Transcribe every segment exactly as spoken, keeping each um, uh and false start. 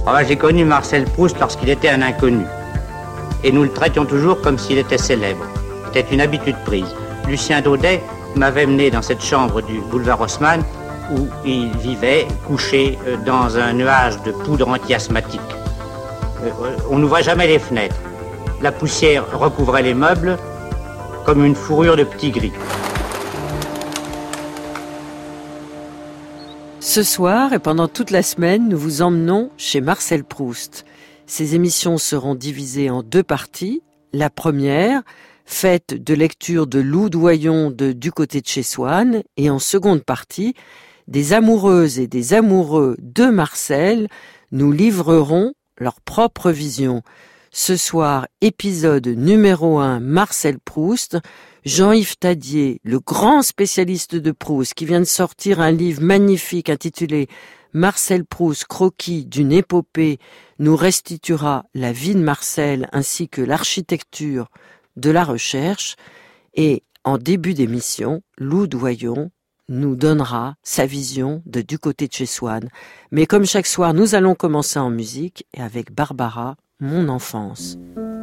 Ah ben, j'ai connu Marcel Proust lorsqu'il était un inconnu. Et nous le traitions toujours comme s'il était célèbre. C'était une habitude prise. Lucien Daudet m'avait mené dans cette chambre du boulevard Haussmann où il vivait couché dans un nuage de poudre anti-asthmatique. On n'ouvrait jamais les fenêtres. La poussière recouvrait les meubles comme une fourrure de petit gris. Ce soir et pendant toute la semaine, nous vous emmenons chez Marcel Proust. Ces émissions seront divisées en deux parties. La première, faite de lecture de Lou Doyon de Du côté de chez Swann, et en seconde partie, des amoureuses et des amoureux de Marcel nous livreront leur propre vision. Ce soir, épisode numéro un, Marcel Proust. Jean-Yves Tadier, le grand spécialiste de Proust, qui vient de sortir un livre magnifique intitulé Marcel Proust, croquis d'une épopée, nous restituera la vie de Marcel ainsi que l'architecture de la recherche. Et en début d'émission, Lou Doyon nous donnera sa vision de Du côté de chez Swann. Mais comme chaque soir, nous allons commencer en musique et avec Barbara, Mon enfance.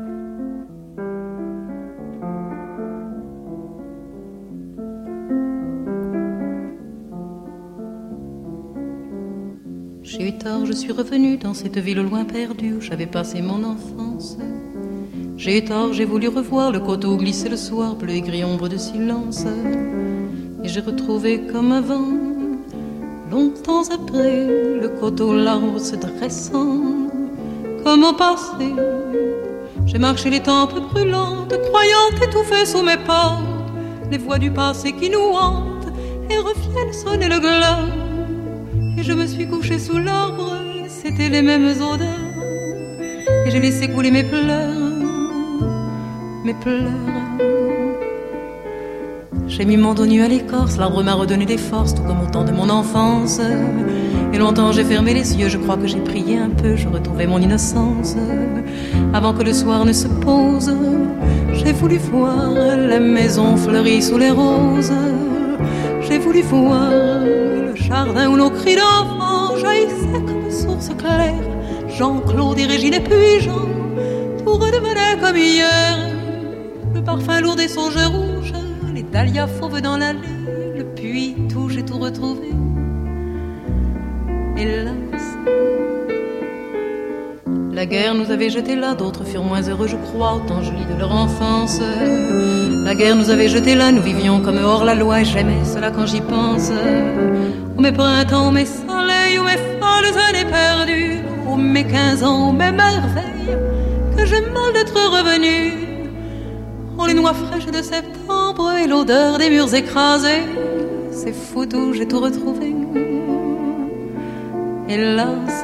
J'ai eu tort, je suis revenue dans cette ville au loin perdue où j'avais passé mon enfance. J'ai eu tort, j'ai voulu revoir le coteau glisser le soir, bleu et gris ombre de silence. Et j'ai retrouvé comme avant, longtemps après, le coteau l'arbre se dressant. Comme au passé, j'ai marché les tempes brûlantes, croyant étouffer sous mes pas les voix du passé qui nous hantent et reviennent sonner le glas. Et je me suis couchée sous l'arbre, c'était les mêmes odeurs. Et j'ai laissé couler mes pleurs, mes pleurs. J'ai mis mon dos nu à l'écorce, l'arbre m'a redonné des forces, tout comme au temps de mon enfance. Et longtemps j'ai fermé les yeux, je crois que j'ai prié un peu, je retrouvais mon innocence. Avant que le soir ne se pose, j'ai voulu voir la maison fleurie sous les roses. J'ai voulu voir le jardin où nos cris d'enfants jaillissaient comme source claire. Jean-Claude et Régine et puis Jean, tout redevenait comme hier. Le parfum lourd des sauges rouges, les dahlias fauves dans l'allée, le puits, tout, j'ai tout retrouvé. Hélas, la guerre nous avait jetés là, d'autres furent moins heureux, je crois, autant je lis de leur enfance. La guerre nous avait jetés là, nous vivions comme hors la loi, et j'aimais cela quand j'y pense. Oh mes printemps, oh mes soleils, oh mes folles années perdues, oh mes quinze ans, oh mes merveilles, que j'ai mal d'être revenu. Oh les noix fraîches de septembre et l'odeur des murs écrasés, c'est fou tout, j'ai tout retrouvé. Hélas,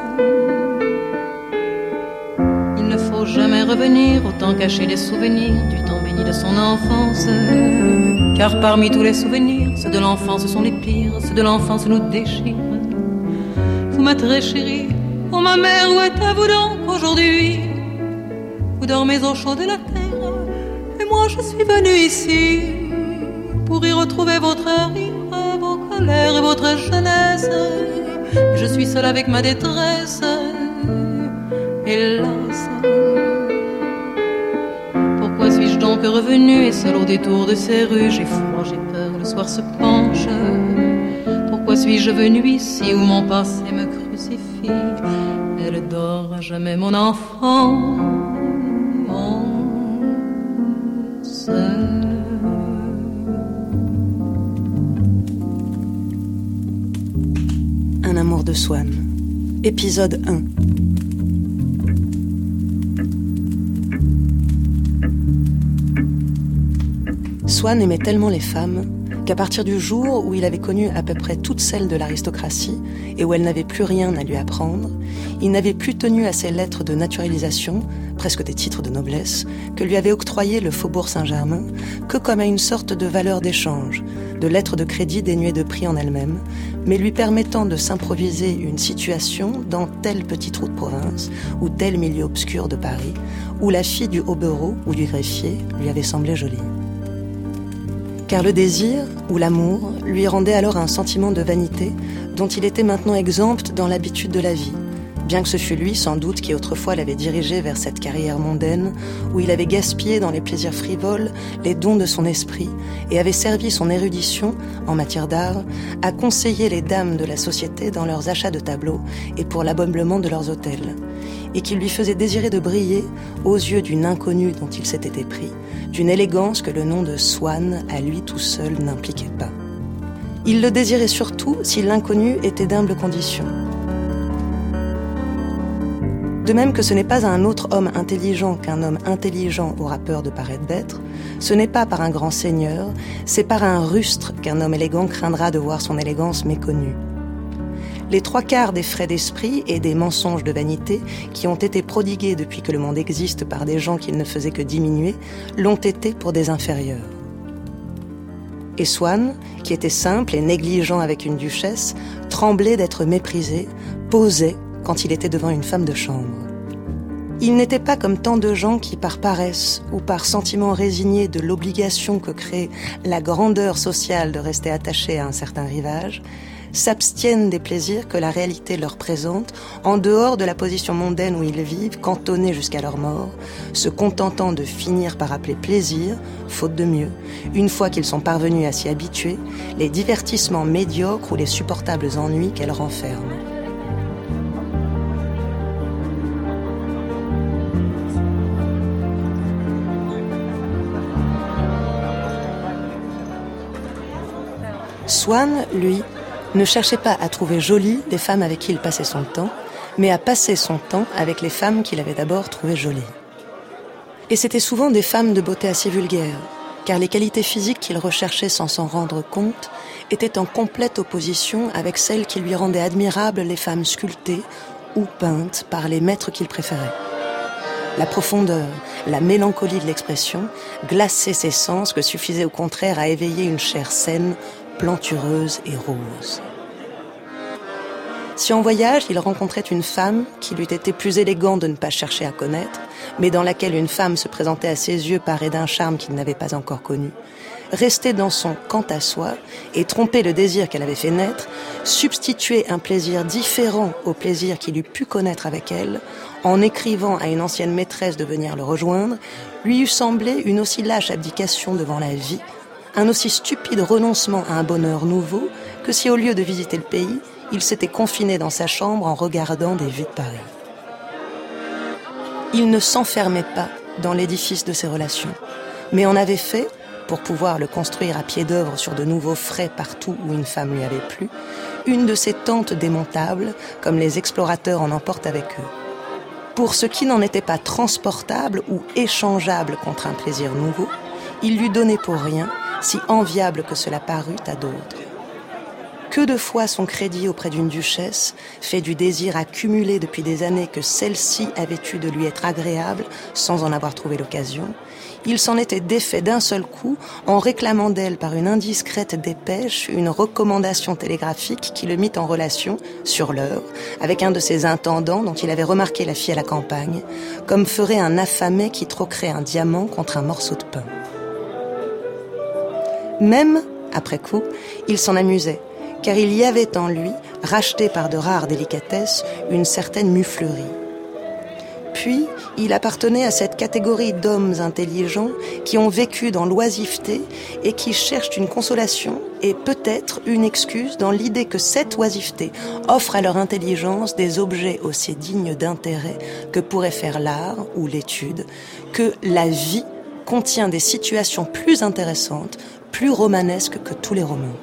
il ne faut jamais revenir, autant cacher les souvenirs du temps béni de son enfance. Car parmi tous les souvenirs, ceux de l'enfance sont les pires, ceux de l'enfance nous déchirent. Vous ma très chérie, oh ma mère, où êtes-vous donc aujourd'hui? Vous dormez au chaud de la terre, et moi je suis venue ici pour y retrouver votre rire, vos colères et votre jeunesse. Je suis seule avec ma détresse, hélas. Pourquoi suis-je donc revenue et seule au détour de ces rues? J'ai froid, j'ai peur, le soir se penche. Pourquoi suis-je venue ici où mon passé me crucifie? Elle dort à jamais, mon enfant, mon seul. Un amour de Swann, épisode un. Swann aimait tellement les femmes qu'à partir du jour où il avait connu à peu près toutes celles de l'aristocratie et où elle n'avait plus rien à lui apprendre, il n'avait plus tenu à ces lettres de naturalisation, presque des titres de noblesse, que lui avait octroyé le Faubourg Saint-Germain, que comme à une sorte de valeur d'échange, de lettres de crédit dénuées de prix en elles-mêmes, mais lui permettant de s'improviser une situation dans tel petit trou de province ou tel milieu obscur de Paris, où la fille du hobereau ou du greffier lui avait semblé jolie. Car le désir, ou l'amour, lui rendait alors un sentiment de vanité dont il était maintenant exempt dans l'habitude de la vie, bien que ce fût lui, sans doute, qui autrefois l'avait dirigé vers cette carrière mondaine, où il avait gaspillé dans les plaisirs frivoles les dons de son esprit et avait servi son érudition, en matière d'art, à conseiller les dames de la société dans leurs achats de tableaux et pour l'ameublement de leurs hôtels, et qui lui faisait désirer de briller aux yeux d'une inconnue dont il s'était épris, d'une élégance que le nom de Swann, à lui tout seul, n'impliquait pas. Il le désirait surtout si l'inconnu était d'humble condition. De même que ce n'est pas à un autre homme intelligent qu'un homme intelligent aura peur de paraître bête, ce n'est pas par un grand seigneur, c'est par un rustre qu'un homme élégant craindra de voir son élégance méconnue. Les trois quarts des frais d'esprit et des mensonges de vanité qui ont été prodigués depuis que le monde existe par des gens qu'il ne faisait que diminuer, l'ont été pour des inférieurs. Et Swann, qui était simple et négligent avec une duchesse, tremblait d'être méprisé, posait quand il était devant une femme de chambre. Il n'était pas comme tant de gens qui, par paresse ou par sentiment résigné de l'obligation que crée la grandeur sociale de rester attachés à un certain rivage, s'abstiennent des plaisirs que la réalité leur présente en dehors de la position mondaine où ils vivent, cantonnés jusqu'à leur mort, se contentant de finir par appeler plaisir, faute de mieux, une fois qu'ils sont parvenus à s'y habituer, les divertissements médiocres ou les supportables ennuis qu'elles renferment. Swann, lui, ne cherchait pas à trouver jolies les femmes avec qui il passait son temps, mais à passer son temps avec les femmes qu'il avait d'abord trouvées jolies. Et c'étaient souvent des femmes de beauté assez vulgaire, car les qualités physiques qu'il recherchait sans s'en rendre compte étaient en complète opposition avec celles qui lui rendaient admirables les femmes sculptées ou peintes par les maîtres qu'il préférait. La profondeur, la mélancolie de l'expression glaçaient ses sens que suffisait au contraire à éveiller une chair saine, plantureuse et rose. Si en voyage, il rencontrait une femme qu'il eût été plus élégant de ne pas chercher à connaître, mais dans laquelle une femme se présentait à ses yeux parée d'un charme qu'il n'avait pas encore connu, rester dans son quant à soi et tromper le désir qu'elle avait fait naître, substituer un plaisir différent au plaisir qu'il eût pu connaître avec elle, en écrivant à une ancienne maîtresse de venir le rejoindre, lui eût semblé une aussi lâche abdication devant la vie, un aussi stupide renoncement à un bonheur nouveau que si au lieu de visiter le pays, il s'était confiné dans sa chambre en regardant des vues de Paris. Il ne s'enfermait pas dans l'édifice de ses relations, mais en avait fait, pour pouvoir le construire à pied d'œuvre sur de nouveaux frais partout où une femme lui avait plu, une de ces tentes démontables, comme les explorateurs en emportent avec eux. Pour ce qui n'en était pas transportable ou échangeable contre un plaisir nouveau, il lui donnait pour rien, si enviable que cela parût à d'autres. Que de fois son crédit auprès d'une duchesse, fait du désir accumulé depuis des années que celle-ci avait eu de lui être agréable, sans en avoir trouvé l'occasion, il s'en était défait d'un seul coup en réclamant d'elle par une indiscrète dépêche une recommandation télégraphique qui le mit en relation, sur l'heure, avec un de ses intendants dont il avait remarqué la fille à la campagne, comme ferait un affamé qui troquerait un diamant contre un morceau de pain. Même, après coup, il s'en amusait, car il y avait en lui, racheté par de rares délicatesses, une certaine muflerie. Puis, il appartenait à cette catégorie d'hommes intelligents qui ont vécu dans l'oisiveté et qui cherchent une consolation et peut-être une excuse dans l'idée que cette oisiveté offre à leur intelligence des objets aussi dignes d'intérêt que pourrait faire l'art ou l'étude, que la vie contient des situations plus intéressantes, plus romanesques que tous les romans.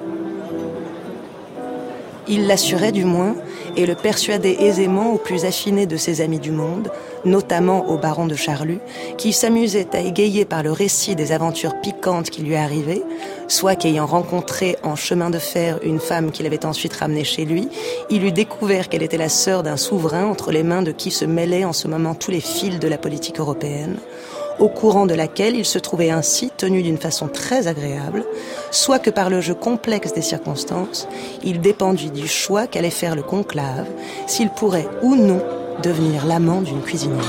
Il l'assurait du moins et le persuadait aisément aux plus affinés de ses amis du monde, notamment au baron de Charlus, qui s'amusait à égayer par le récit des aventures piquantes qui lui arrivaient, soit qu'ayant rencontré en chemin de fer une femme qu'il avait ensuite ramenée chez lui, il eût découvert qu'elle était la sœur d'un souverain entre les mains de qui se mêlaient en ce moment tous les fils de la politique européenne, au courant de laquelle il se trouvait ainsi tenu d'une façon très agréable, soit que par le jeu complexe des circonstances, il dépendit du choix qu'allait faire le conclave, s'il pourrait ou non devenir l'amant d'une cuisinière.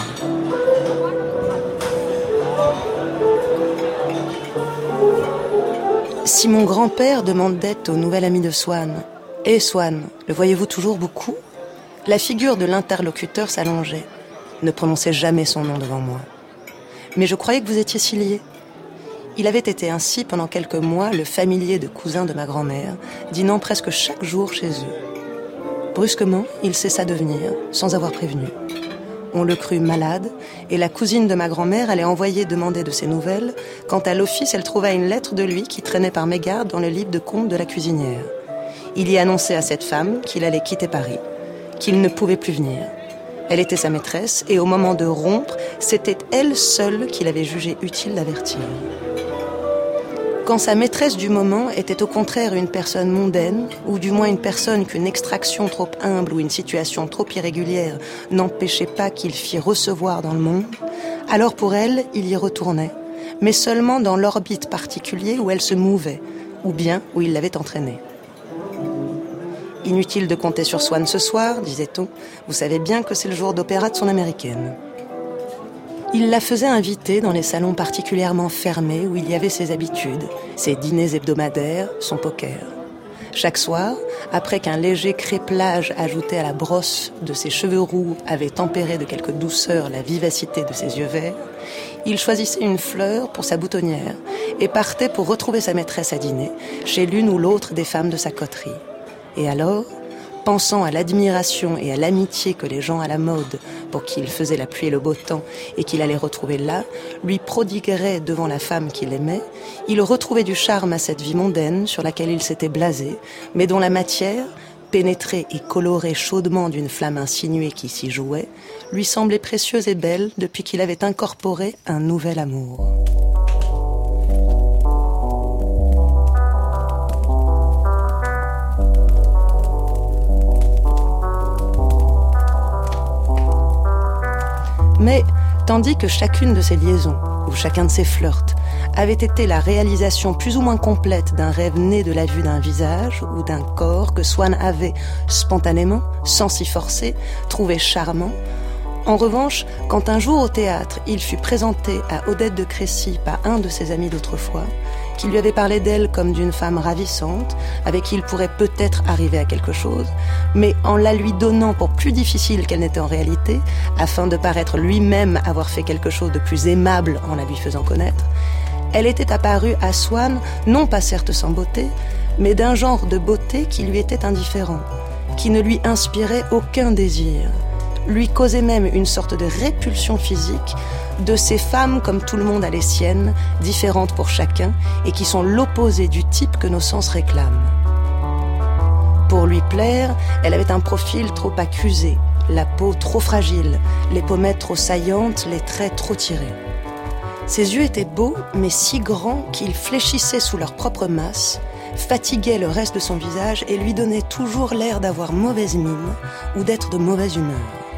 Si mon grand-père demandait au nouvel ami de Swann « Eh Swann, le voyez-vous toujours beaucoup ?» La figure de l'interlocuteur s'allongeait, ne prononçait jamais son nom devant moi. Mais je croyais que vous étiez si liés. Il avait été ainsi pendant quelques mois le familier de cousins de ma grand-mère, dînant presque chaque jour chez eux. Brusquement, il cessa de venir, sans avoir prévenu. On le crut malade, et la cousine de ma grand-mère allait envoyer demander de ses nouvelles, quand à l'office elle trouva une lettre de lui qui traînait par mégarde dans le livre de compte de la cuisinière. Il y annonçait à cette femme qu'il allait quitter Paris, qu'il ne pouvait plus venir. Elle était sa maîtresse, et au moment de rompre, c'était elle seule qu'il avait jugé utile d'avertir. Quand sa maîtresse du moment était au contraire une personne mondaine, ou du moins une personne qu'une extraction trop humble ou une situation trop irrégulière n'empêchait pas qu'il fît recevoir dans le monde, alors pour elle, il y retournait, mais seulement dans l'orbite particulier où elle se mouvait, ou bien où il l'avait entraînée. Inutile de compter sur Swann ce soir, disait-on, vous savez bien que c'est le jour d'opéra de son américaine. Il la faisait inviter dans les salons particulièrement fermés où il y avait ses habitudes, ses dîners hebdomadaires, son poker. Chaque soir, après qu'un léger créplage ajouté à la brosse de ses cheveux roux avait tempéré de quelque douceur la vivacité de ses yeux verts, il choisissait une fleur pour sa boutonnière et partait pour retrouver sa maîtresse à dîner chez l'une ou l'autre des femmes de sa coterie. Et alors, pensant à l'admiration et à l'amitié que les gens à la mode, pour qui il faisait la pluie et le beau temps, et qu'il allait retrouver là, lui prodigueraient devant la femme qu'il aimait, il retrouvait du charme à cette vie mondaine sur laquelle il s'était blasé, mais dont la matière, pénétrée et colorée chaudement d'une flamme insinuée qui s'y jouait, lui semblait précieuse et belle depuis qu'il avait incorporé un nouvel amour. Mais, tandis que chacune de ces liaisons, ou chacun de ces flirts, avait été la réalisation plus ou moins complète d'un rêve né de la vue d'un visage ou d'un corps que Swann avait, spontanément, sans s'y forcer, trouvé charmant, en revanche, quand un jour au théâtre, il fut présenté à Odette de Crécy par un de ses amis d'autrefois, qui lui avait parlé d'elle comme d'une femme ravissante, avec qui il pourrait peut-être arriver à quelque chose, mais en la lui donnant pour plus difficile qu'elle n'était en réalité, afin de paraître lui-même avoir fait quelque chose de plus aimable en la lui faisant connaître, elle était apparue à Swann, non pas certes sans beauté, mais d'un genre de beauté qui lui était indifférent, qui ne lui inspirait aucun désir, lui causait même une sorte de répulsion physique de ces femmes comme tout le monde a les siennes, différentes pour chacun, et qui sont l'opposé du type que nos sens réclament. Pour lui plaire, elle avait un profil trop accusé, la peau trop fragile, les pommettes trop saillantes, les traits trop tirés. Ses yeux étaient beaux, mais si grands qu'ils fléchissaient sous leur propre masse, fatiguaient le reste de son visage et lui donnaient toujours l'air d'avoir mauvaise mine ou d'être de mauvaise humeur.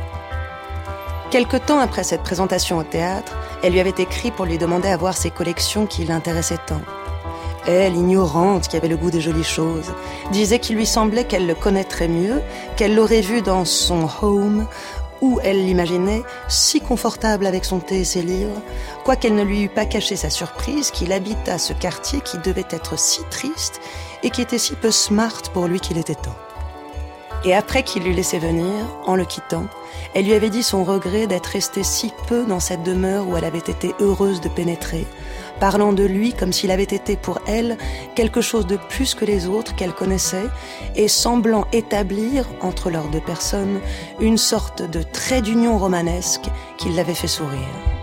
Quelque temps après cette présentation au théâtre, elle lui avait écrit pour lui demander à voir ses collections qui l'intéressaient tant. Elle, ignorante, qui avait le goût des jolies choses, disait qu'il lui semblait qu'elle le connaîtrait mieux, qu'elle l'aurait vu dans son home, où elle l'imaginait si confortable avec son thé et ses livres, quoiqu'elle ne lui eût pas caché sa surprise qu'il habitât ce quartier qui devait être si triste et qui était si peu smart pour lui qu'il était temps. Et après qu'il l'eut laissé venir, en le quittant, elle lui avait dit son regret d'être restée si peu dans cette demeure où elle avait été heureuse de pénétrer, parlant de lui comme s'il avait été pour elle quelque chose de plus que les autres qu'elle connaissait et semblant établir, entre leurs deux personnes, une sorte de trait d'union romanesque qui l'avait fait sourire.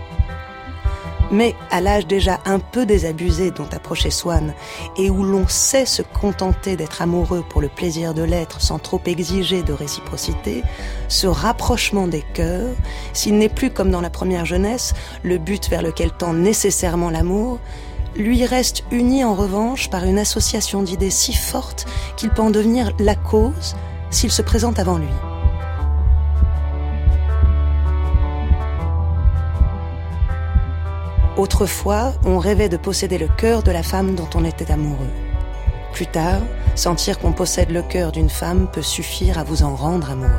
Mais à l'âge déjà un peu désabusé dont approchait Swann, et où l'on sait se contenter d'être amoureux pour le plaisir de l'être sans trop exiger de réciprocité, ce rapprochement des cœurs, s'il n'est plus comme dans la première jeunesse, le but vers lequel tend nécessairement l'amour, lui reste uni en revanche par une association d'idées si forte qu'il peut en devenir la cause s'il se présente avant lui. Autrefois, on rêvait de posséder le cœur de la femme dont on était amoureux. Plus tard, sentir qu'on possède le cœur d'une femme peut suffire à vous en rendre amoureux.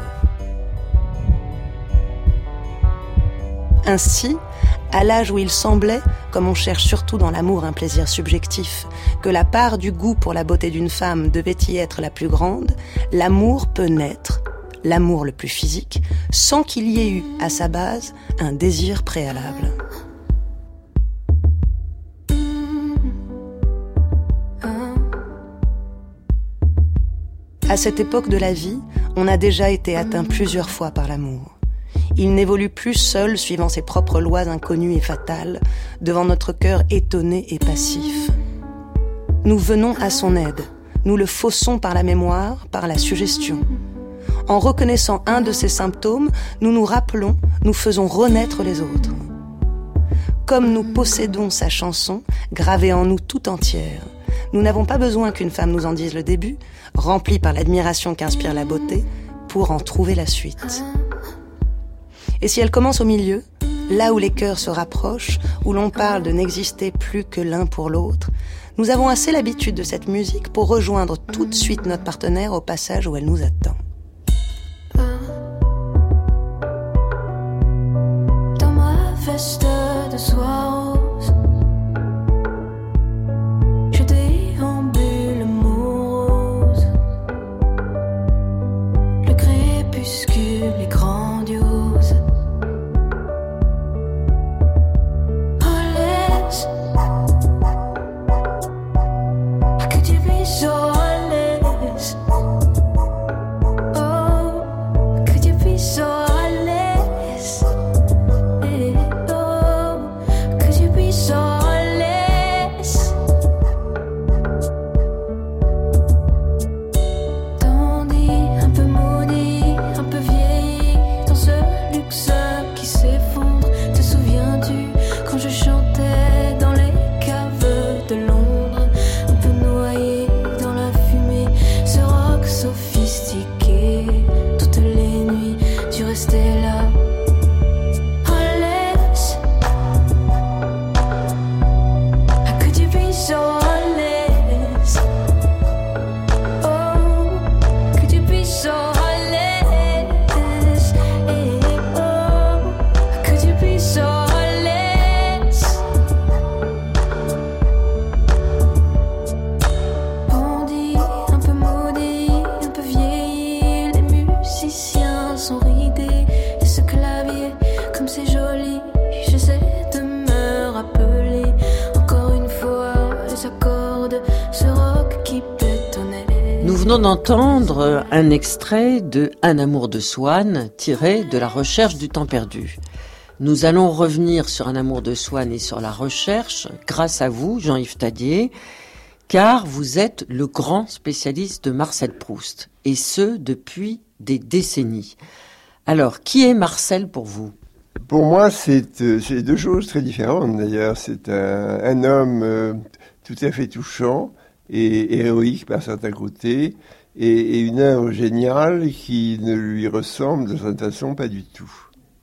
Ainsi, à l'âge où il semblait, comme on cherche surtout dans l'amour un plaisir subjectif, que la part du goût pour la beauté d'une femme devait y être la plus grande, l'amour peut naître, l'amour le plus physique, sans qu'il y ait eu, à sa base, un désir préalable. À cette époque de la vie, on a déjà été atteint plusieurs fois par l'amour. Il n'évolue plus seul suivant ses propres lois inconnues et fatales, devant notre cœur étonné et passif. Nous venons à son aide, nous le faussons par la mémoire, par la suggestion. En reconnaissant un de ses symptômes, nous nous rappelons, nous faisons renaître les autres. Comme nous possédons sa chanson, gravée en nous tout entière, nous n'avons pas besoin qu'une femme nous en dise le début, remplie par l'admiration qu'inspire la beauté, pour en trouver la suite. Et si elle commence au milieu, là où les cœurs se rapprochent, où l'on parle de n'exister plus que l'un pour l'autre, nous avons assez l'habitude de cette musique pour rejoindre tout de suite notre partenaire au passage où elle nous attend. Dans ma veste de soie rose, je déambule morose. Le crépuscule est grandiose. Oh laisse, ah, que tu vis so à l'aise. Oh, que tu vis so à l'aise. Eh, oh, que tu vis so à l'aise. Dandy, un peu maudit, un peu vieilli, dans ce luxe qui s'effondre. Te souviens-tu quand je chantais dans les caves de Londres, un peu noyé dans la fumée, ce rock sophistiqué. Toutes les nuits, tu restais là. Oh laisse, ah, que tu vis so à l'aise. Oh, que tu vis so à l'aise. Eh, oh, que tu vis so à l'aise. Bandit, un peu maudit, un peu vieilli, les musiciens sont ridés. Et ce clavier, comme c'est joli, j'essaie de me rappeler encore une fois les accords de ce rock qui pétonnait. Nous venons d'entendre un extrait de Un amour de Swann, tiré de La recherche du temps perdu. Nous allons revenir sur Un amour de Swann et sur la recherche, grâce à vous, Jean-Yves Tadier, car vous êtes le grand spécialiste de Marcel Proust, et ce, depuis des décennies. Alors, qui est Marcel pour vous ? Pour moi, c'est, euh, c'est deux choses très différentes d'ailleurs. C'est un, un homme euh, tout à fait touchant et héroïque par certains côtés, et, et une œuvre géniale qui ne lui ressemble de cette façon pas du tout.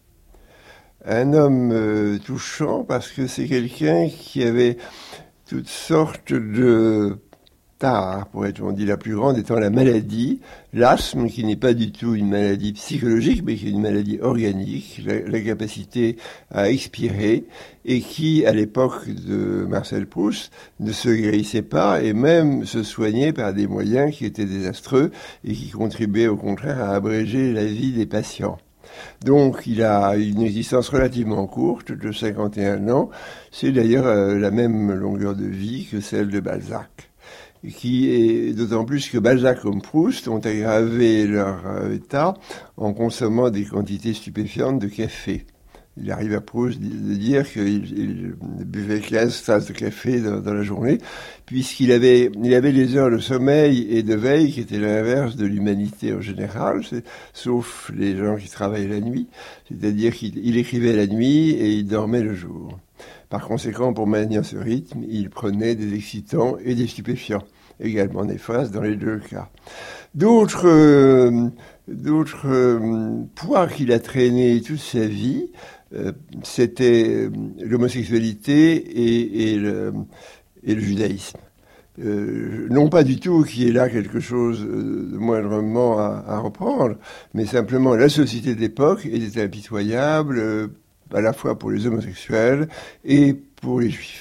Un homme euh, touchant parce que c'est quelqu'un qui avait toutes sortes de tares, pour être, on dit la plus grande étant la maladie, l'asthme qui n'est pas du tout une maladie psychologique mais qui est une maladie organique, la, la capacité à expirer, et qui à l'époque de Marcel Proust ne se guérissait pas et même se soignait par des moyens qui étaient désastreux et qui contribuaient au contraire à abréger la vie des patients. Donc il a une existence relativement courte, de cinquante et un ans. C'est d'ailleurs euh, la même longueur de vie que celle de Balzac, qui est d'autant plus que Balzac comme Proust ont aggravé leur euh, état en consommant des quantités stupéfiantes de café. Il arrive à Proust de dire qu'il il buvait quinze tasses de café dans, dans la journée, puisqu'il avait, il avait des heures de sommeil et de veille qui étaient l'inverse de l'humanité en général, c'est, sauf les gens qui travaillent la nuit. C'est-à-dire qu'il il écrivait la nuit et il dormait le jour. Par conséquent, pour maintenir ce rythme, il prenait des excitants et des stupéfiants, également néfastes dans les deux cas. D'autres, euh, d'autres euh, poids qu'il a traînés toute sa vie, euh, c'était l'homosexualité et, et, le, et le judaïsme. Euh, non pas du tout qu'il y ait là quelque chose de moindrement à, à reprendre, mais simplement la société de l'époque était impitoyable, euh, à la fois pour les homosexuels et pour les juifs.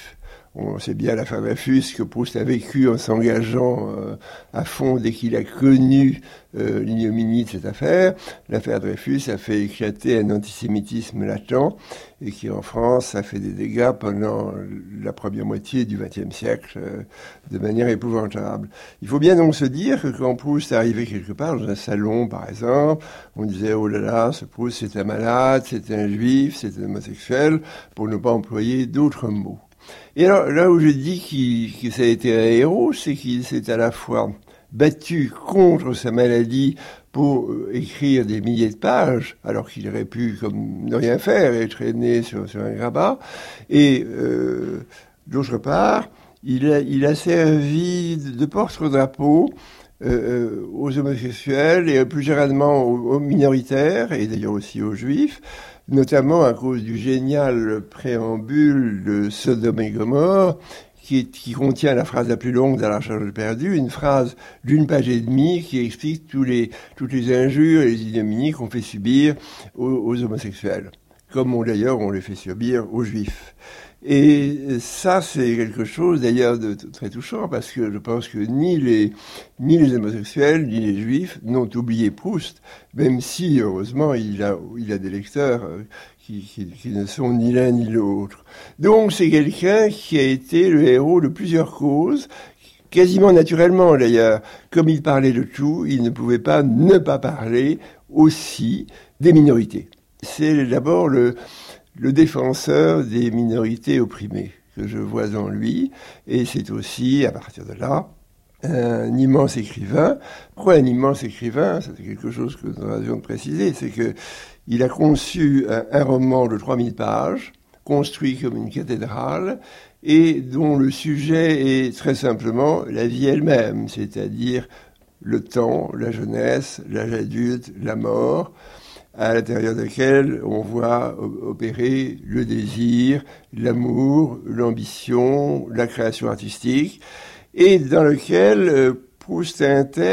On sait bien l'affaire Dreyfus que Proust a vécu en s'engageant euh, à fond dès qu'il a connu euh, l'ignominie de cette affaire. L'affaire Dreyfus a fait éclater un antisémitisme latent et qui en France a fait des dégâts pendant la première moitié du vingtième siècle euh, de manière épouvantable. Il faut bien donc se dire que quand Proust arrivait quelque part dans un salon par exemple, on disait oh là là, ce Proust c'est un malade, c'est un juif, c'est un homosexuel, pour ne pas employer d'autres mots. Et alors, là où je dis qu'il, que ça a été un héros, c'est qu'il s'est à la fois battu contre sa maladie pour écrire des milliers de pages, alors qu'il aurait pu, comme ne rien faire, et traîner sur, sur un grabat. Et euh, d'autre part, il a, il a servi de porte-drapeau euh, aux homosexuels et plus généralement aux, aux minoritaires, et d'ailleurs aussi aux juifs, notamment à cause du génial préambule de Sodome et Gomorrhe, qui, qui contient la phrase la plus longue dans La Charge perdue, une phrase d'une page et demie qui explique tous les, toutes les injures et les ignominies qu'on fait subir aux, aux homosexuels, comme on, d'ailleurs on les fait subir aux juifs. Et ça, c'est quelque chose d'ailleurs de très touchant, parce que je pense que ni les, ni les homosexuels, ni les juifs n'ont oublié Proust, même si, heureusement, il a, il a des lecteurs qui, qui, qui ne sont ni l'un ni l'autre. Donc, c'est quelqu'un qui a été le héros de plusieurs causes, quasiment naturellement d'ailleurs. Comme il parlait de tout, il ne pouvait pas ne pas parler aussi des minorités. C'est d'abord le... le défenseur des minorités opprimées que je vois en lui, et c'est aussi, à partir de là, un immense écrivain. Pourquoi un immense écrivain ? C'est quelque chose que nous avions de préciser, c'est que il a conçu un, un roman de trois mille pages, construit comme une cathédrale, et dont le sujet est très simplement la vie elle-même, c'est-à-dire le temps, la jeunesse, l'âge adulte, la mort, à l'intérieur de laquelle on voit opérer le désir, l'amour, l'ambition, la création artistique, et dans lequel Proust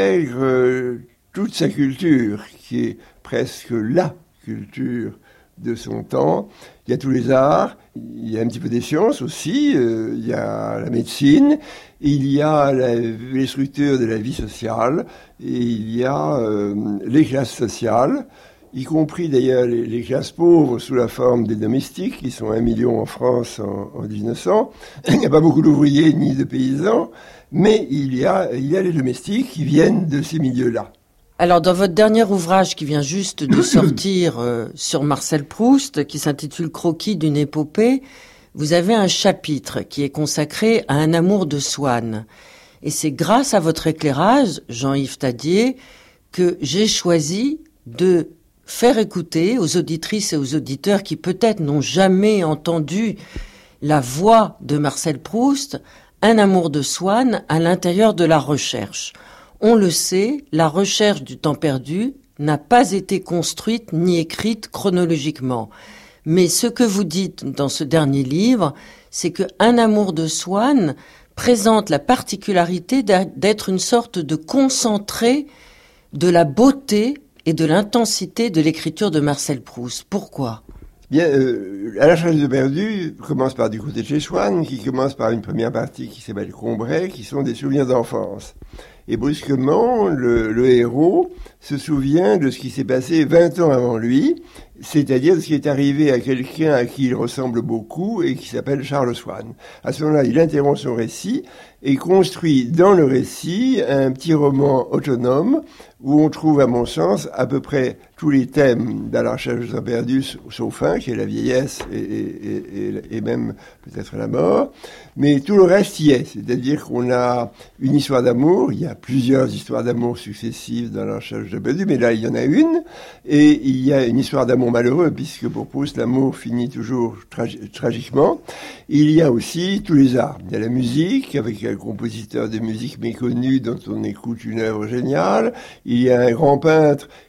intègre toute sa culture, qui est presque la culture de son temps. Il y a tous les arts, il y a un petit peu des sciences aussi, euh, il y a la médecine, il y a la, les structures de la vie sociale, et il y a euh, les classes sociales, y compris d'ailleurs les, les classes pauvres sous la forme des domestiques, qui sont un million en France en, en dix-neuf cents. Il n'y a pas beaucoup d'ouvriers ni de paysans, mais il y a, il y a les domestiques qui viennent de ces milieux-là. Alors, dans votre dernier ouvrage qui vient juste de sortir euh, sur Marcel Proust, qui s'intitule Croquis d'une épopée, vous avez un chapitre qui est consacré à un amour de Swann. Et c'est grâce à votre éclairage, Jean-Yves Tadier, que j'ai choisi de faire écouter aux auditrices et aux auditeurs qui peut-être n'ont jamais entendu la voix de Marcel Proust, un amour de Swann à l'intérieur de la recherche. On le sait, la recherche du temps perdu n'a pas été construite ni écrite chronologiquement. Mais ce que vous dites dans ce dernier livre, c'est que Un amour de Swann présente la particularité d'être une sorte de concentré de la beauté et de l'intensité de l'écriture de Marcel Proust. Pourquoi ? Bien, euh, à la Charge perdue commence par du côté de chez Swann, qui commence par une première partie qui s'appelle Combray, qui sont des souvenirs d'enfance. Et brusquement, le, le héros se souvient de ce qui s'est passé vingt ans avant lui, c'est-à-dire de ce qui est arrivé à quelqu'un à qui il ressemble beaucoup et qui s'appelle Charles Swann. À ce moment-là, il interrompt son récit et construit dans le récit un petit roman autonome où on trouve, à mon sens, à peu près tous les thèmes d'À la recherche du temps perdu, sauf un, qui est la vieillesse et, et, et, et même peut-être la mort. Mais tout le reste y est, c'est-à-dire qu'on a une histoire d'amour, il y a plusieurs histoires d'amour successives dans La recherche du temps perdu, mais là, il y en a une, et il y a une histoire d'amour malheureux, puisque pour Proust, l'amour finit toujours tragi- tragiquement. Il y a aussi tous les arts. Il y a la musique, avec un compositeur de musique méconnu dont on écoute une œuvre géniale. Il y a un grand peintre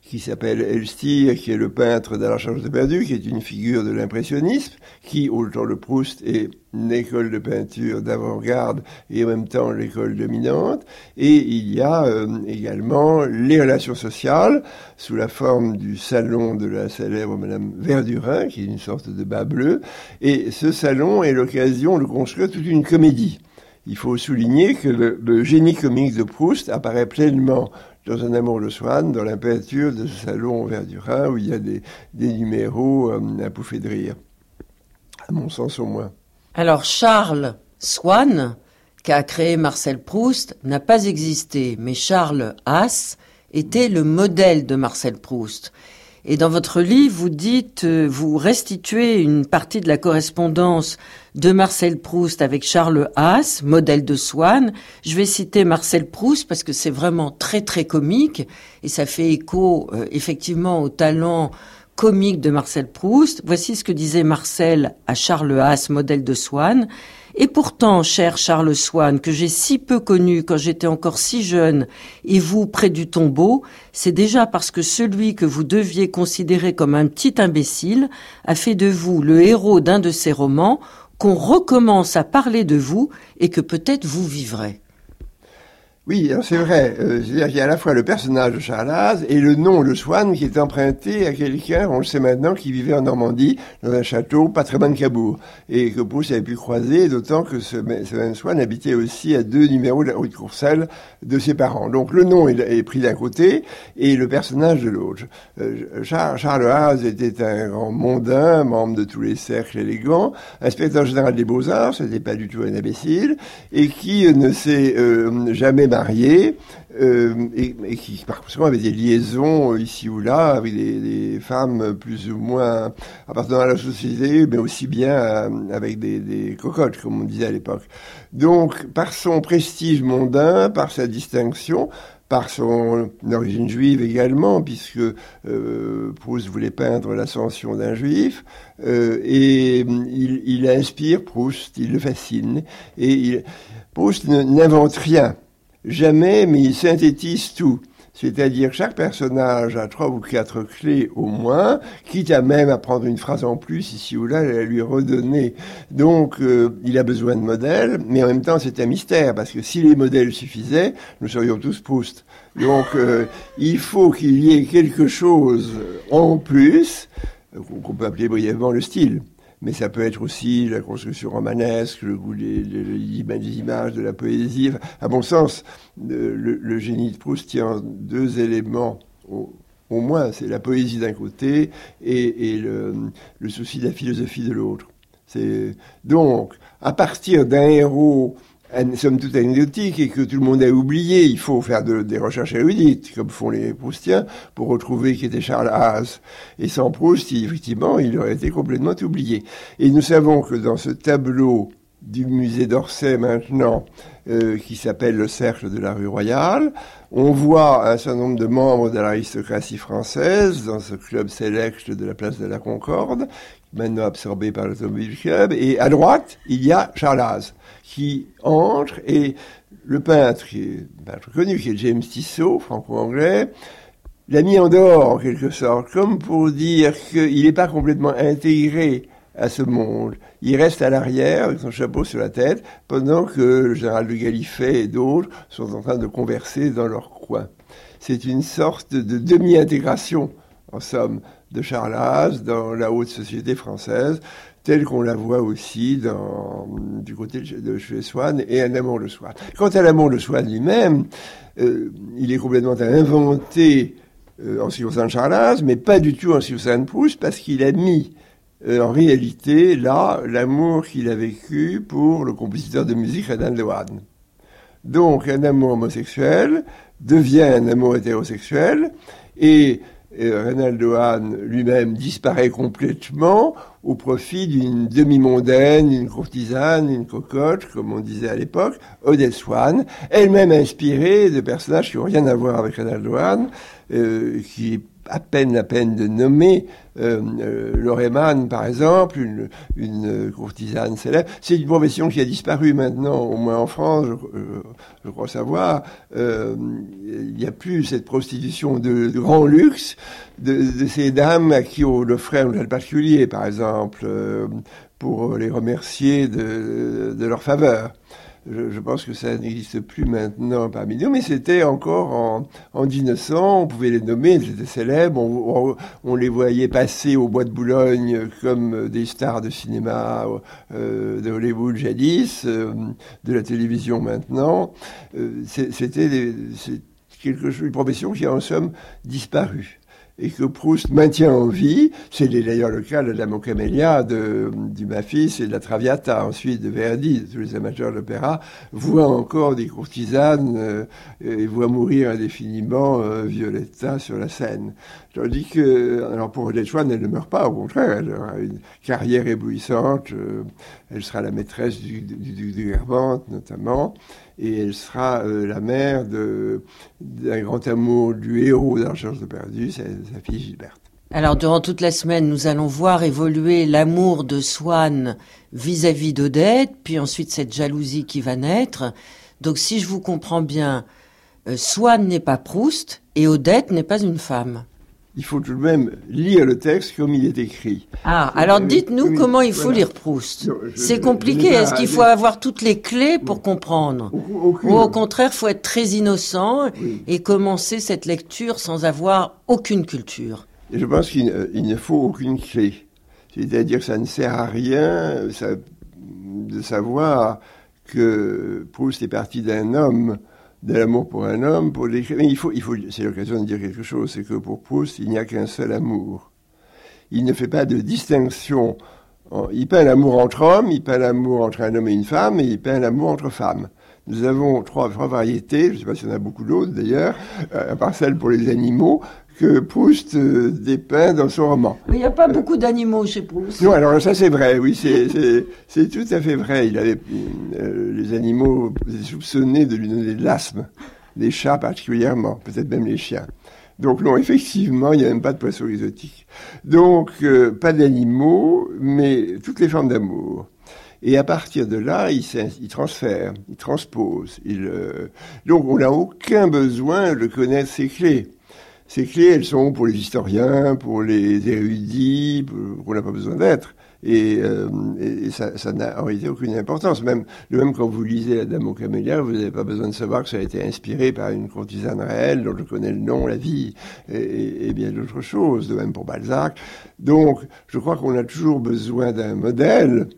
qui s'appelle Elstir, qui est le peintre de la Charge de Perdu, qui est une figure de l'impressionnisme, qui, autant le Proust, est une école de peinture d'avant-garde et en même temps l'école dominante. Et il y a euh, également les relations sociales, sous la forme du salon de la célèbre Madame Verdurin, qui est une sorte de bas bleu. Et ce salon est l'occasion de construire toute une comédie. Il faut souligner que le, le génie comique de Proust apparaît pleinement dans Un amour de Swann, dans la peinture de ce salon Verdurin, où il y a des, des numéros euh, à pouffer de rire, à mon sens au moins. Alors Charles Swann, qu'a créé Marcel Proust, n'a pas existé, mais Charles Haas était le modèle de Marcel Proust. Et dans votre livre, vous dites, vous restituez une partie de la correspondance de Marcel Proust avec Charles Haas, modèle de Swann. Je vais citer Marcel Proust parce que c'est vraiment très très comique et ça fait écho euh, effectivement au talent comique de Marcel Proust. Voici ce que disait Marcel à Charles Haas, modèle de Swann. Et pourtant, cher Charles Swann, que j'ai si peu connu quand j'étais encore si jeune, et vous près du tombeau, c'est déjà parce que celui que vous deviez considérer comme un petit imbécile a fait de vous le héros d'un de ses romans qu'on recommence à parler de vous et que peut-être vous vivrez. Oui, c'est vrai. Euh, c'est-à-dire qu'il y a à la fois le personnage de Charles Haas et le nom de Swann qui est emprunté à quelqu'un, on le sait maintenant, qui vivait en Normandie, dans un château pas très loin de Cabourg, et que Proust avait pu croiser, d'autant que ce, ce même Swann habitait aussi à deux numéros de la rue de Courcelles de ses parents. Donc le nom est, est pris d'un côté et le personnage de l'autre. Euh, Charles, Charles Haas était un grand mondain, membre de tous les cercles élégants, inspecteur général des Beaux-Arts, ce n'était pas du tout un imbécile, et qui ne s'est euh, jamais marié, euh, et, et qui par contre avait des liaisons euh, ici ou là avec des, des femmes plus ou moins appartenant à la société, mais aussi bien euh, avec des, des cocottes, comme on disait à l'époque. Donc, par son prestige mondain, par sa distinction, par son origine juive également, puisque euh, Proust voulait peindre l'ascension d'un juif, euh, et il, il inspire Proust, il le fascine, et il, Proust n'invente rien. Jamais, mais il synthétise tout. C'est-à-dire chaque personnage a trois ou quatre clés au moins, quitte à même à prendre une phrase en plus ici ou là et à lui redonner. Donc euh, il a besoin de modèles, mais en même temps c'est un mystère, parce que si les modèles suffisaient, nous serions tous Proust. Donc euh, il faut qu'il y ait quelque chose en plus, qu'on peut appeler brièvement le style. Mais ça peut être aussi la construction romanesque, le goût des, des, des images, de la poésie. Enfin, à mon sens, le, le génie de Proust tient deux éléments, au, au moins, c'est la poésie d'un côté et, et le, le souci de la philosophie de l'autre. C'est, donc, à partir d'un héros, somme toute anecdotique et que tout le monde a oublié, il faut faire de, des recherches érudites, comme font les Proustiens, pour retrouver qui était Charles Haas. Et sans Proust, il, effectivement, il aurait été complètement oublié. Et nous savons que dans ce tableau du musée d'Orsay maintenant, euh, qui s'appelle le Cercle de la rue Royale, on voit un certain nombre de membres de l'aristocratie française dans ce club sélect de la place de la Concorde, maintenant absorbé par l'Automobile Club, et à droite, il y a Charles Haas, qui entre, et le peintre, qui est un peintre connu, qui est James Tissot, franco-anglais, l'a mis en dehors, en quelque sorte, comme pour dire qu'il n'est pas complètement intégré à ce monde. Il reste à l'arrière, avec son chapeau sur la tête, pendant que le général de Gallifet et d'autres sont en train de converser dans leur coin. C'est une sorte de demi-intégration, en somme, de Charles Haas dans la haute société française, telle qu'on la voit aussi dans, du côté de chez Swann et Un amour de Swann. Quant à l'amour de Swann lui-même, euh, il est complètement inventé euh, en ce qui concerne Charles Haas, mais pas du tout en ce qui concerne Proust, parce qu'il a mis euh, en réalité là l'amour qu'il a vécu pour le compositeur de musique Renan Lohan. Donc un amour homosexuel devient un amour hétérosexuel, et Et Renan Lohan lui-même disparaît complètement au profit d'une demi-mondaine, une courtisane, une cocotte, comme on disait à l'époque, Odette Swann, elle-même inspirée de personnages qui n'ont rien à voir avec Renan Lohan, euh, qui à peine la peine de nommer. Euh, euh, Loreman, par exemple, une, une courtisane célèbre. C'est une profession qui a disparu maintenant, au moins en France, je, je crois savoir. Euh, il n'y a plus cette prostitution de, de grand luxe de, de ces dames à qui on offrait un hôtel particulier, par exemple, euh, pour les remercier de, de leur faveur. Je, je pense que ça n'existe plus maintenant parmi nous, mais c'était encore en, en mille neuf cents, on pouvait les nommer, ils étaient célèbres, on, on, on les voyait passer au Bois de Boulogne comme des stars de cinéma euh, de Hollywood jadis, euh, de la télévision maintenant. Euh, c'était des, c'est quelque chose, une profession qui a en somme disparu. Et que Proust maintient en vie. C'est d'ailleurs le cas de la Dame aux Camélias, de, du Maphis et de la Traviata, ensuite de Verdi, de tous les amateurs de l'opéra, voient encore des courtisanes euh, et voient mourir indéfiniment euh, Violetta sur la scène. Tandis que, alors pour Odette Swann, elle ne meurt pas, au contraire, elle aura une carrière éblouissante, euh, elle sera la maîtresse du, du, du, du Guermantes, notamment, et elle sera euh, la mère de, d'un grand amour du héros d'Archange de Perdu, sa, sa fille Gilberte. Alors, durant toute la semaine, nous allons voir évoluer l'amour de Swann vis-à-vis d'Odette, puis ensuite cette jalousie qui va naître. Donc, si je vous comprends bien, euh, Swann n'est pas Proust et Odette n'est pas une femme. Il faut tout de même lire le texte comme il est écrit. Ah, alors dites-nous oui, comment il faut voilà. lire Proust. Non, je, C'est compliqué. Est-ce qu'il faut avoir toutes les clés pour non. comprendre Aucune. Ou au contraire, il faut être très innocent oui. et commencer cette lecture sans avoir aucune culture? Et je pense qu'il ne, il ne faut aucune clé. C'est-à-dire que ça ne sert à rien ça, de savoir que Proust est parti d'un homme, de l'amour pour un homme, pour l'écrire. Mais il faut, il faut, c'est l'occasion de dire quelque chose, c'est que pour Proust, il n'y a qu'un seul amour. Il ne fait pas de distinction. Il peint l'amour entre hommes, il peint l'amour entre un homme et une femme, et il peint l'amour entre femmes. Nous avons trois, trois variétés, je ne sais pas s'il y en a beaucoup d'autres d'ailleurs, à part celle pour les animaux, que Proust euh, dépeint dans son roman. Mais il n'y a pas euh, beaucoup d'animaux chez Proust. Non, alors ça c'est vrai, oui, c'est, c'est, c'est tout à fait vrai. Il avait euh, les animaux soupçonnés de lui donner de l'asthme, les chats particulièrement, peut-être même les chiens. Donc non, effectivement, il n'y a même pas de poissons exotiques. Donc, euh, pas d'animaux, mais toutes les formes d'amour. Et à partir de là, il, il transfère, il transpose. Il, euh... Donc on n'a aucun besoin de connaître ses clés. Ces clés, elles sont pour les historiens, pour les érudits, qu'on n'a pas besoin d'être. Et, euh, et ça, ça n'a en réalité aucune importance. Même, de même quand vous lisez La Dame aux Camélias, vous n'avez pas besoin de savoir que ça a été inspiré par une courtisane réelle dont je connais le nom, la vie, et, et bien d'autres choses. De même pour Balzac. Donc, je crois qu'on a toujours besoin d'un modèle.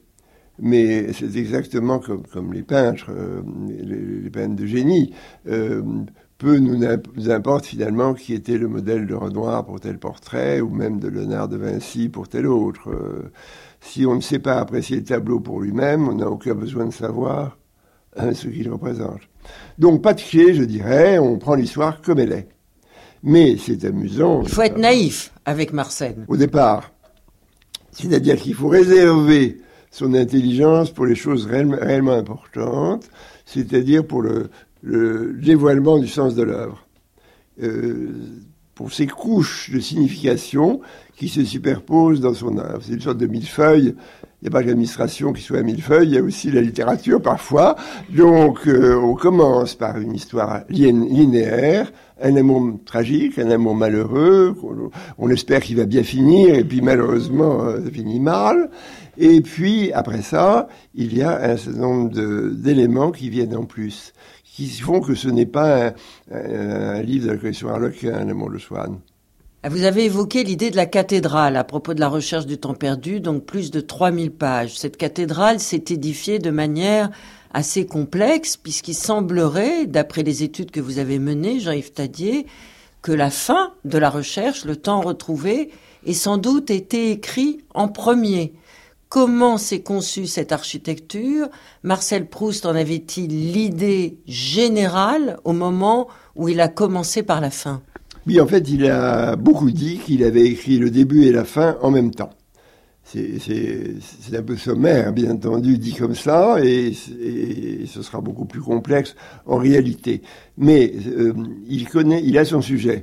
Mais c'est exactement comme, comme les peintres, euh, les, les peintres de génie. Euh, peu nous, nous importe finalement qui était le modèle de Renoir pour tel portrait, ou même de Léonard de Vinci pour tel autre. Euh, si on ne sait pas apprécier le tableau pour lui-même, on n'a aucun besoin de savoir hein, ce qu'il représente. Donc pas de clé, je dirais, on prend l'histoire comme elle est. Mais c'est amusant. Il faut être naïf avec Mersenne. Au départ. C'est-à-dire qu'il faut réserver son intelligence pour les choses réellement, réellement importantes, c'est-à-dire pour le, le dévoilement du sens de l'œuvre. Euh, pour ces couches de signification qui se superposent dans son œuvre. C'est une sorte de millefeuille. Il n'y a pas que l'administration qui soit un millefeuille, il y a aussi la littérature parfois. Donc euh, on commence par une histoire linéaire, un amour tragique, un amour malheureux, on, on espère qu'il va bien finir, et puis malheureusement euh, ça finit mal. Et puis après ça, il y a un certain nombre de, d'éléments qui viennent en plus, qui font que ce n'est pas un, un, un livre de la collection Harlequin, un amour de Swann. Vous avez évoqué l'idée de la cathédrale à propos de la recherche du temps perdu, donc plus de trois mille pages. Cette cathédrale s'est édifiée de manière assez complexe, puisqu'il semblerait, d'après les études que vous avez menées, Jean-Yves Tadier, que la fin de la recherche, le temps retrouvé, ait sans doute été écrit en premier. Comment s'est conçue cette architecture? Marcel Proust en avait-il l'idée générale au moment où il a commencé par la fin? Oui, en fait, il a beaucoup dit qu'il avait écrit le début et la fin en même temps. C'est, c'est, c'est un peu sommaire, bien entendu, dit comme ça, et, et ce sera beaucoup plus complexe en réalité. Mais euh, il connaît, il a son sujet.